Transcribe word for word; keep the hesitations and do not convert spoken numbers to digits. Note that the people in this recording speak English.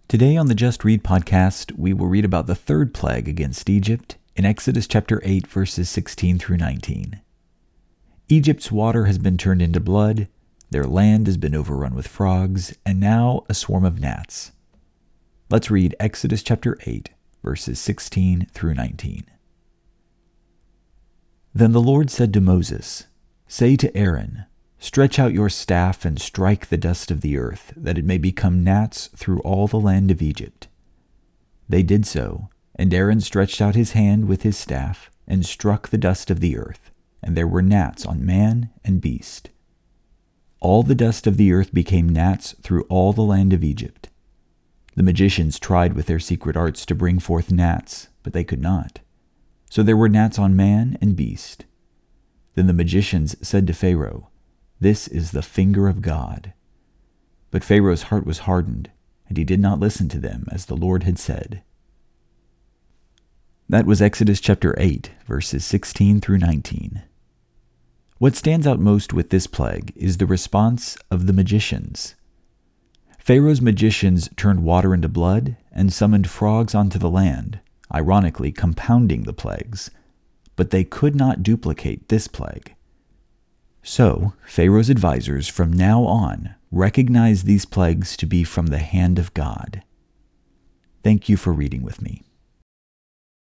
Today on the Just Read podcast, we will read about the third plague against Egypt in Exodus chapter eight, verses sixteen through nineteen. Egypt's water has been turned into blood, their land has been overrun with frogs, and now a swarm of gnats. Let's read Exodus chapter eight, verses sixteen through nineteen. Then the Lord said to Moses, "Say to Aaron, stretch out your staff and strike the dust of the earth, that it may become gnats through all the land of Egypt." They did so, and Aaron stretched out his hand with his staff and struck the dust of the earth, and there were gnats on man and beast. All the dust of the earth became gnats through all the land of Egypt. The magicians tried with their secret arts to bring forth gnats, but they could not. So there were gnats on man and beast. Then the magicians said to Pharaoh, "This is the finger of God." But Pharaoh's heart was hardened, and he did not listen to them as the Lord had said. That was Exodus chapter eight, verses sixteen through nineteen. What stands out most with this plague is the response of the magicians. Pharaoh's magicians turned water into blood and summoned frogs onto the land, ironically compounding the plagues, but they could not duplicate this plague. So, Pharaoh's advisors from now on recognize these plagues to be from the hand of God. Thank you for reading with me.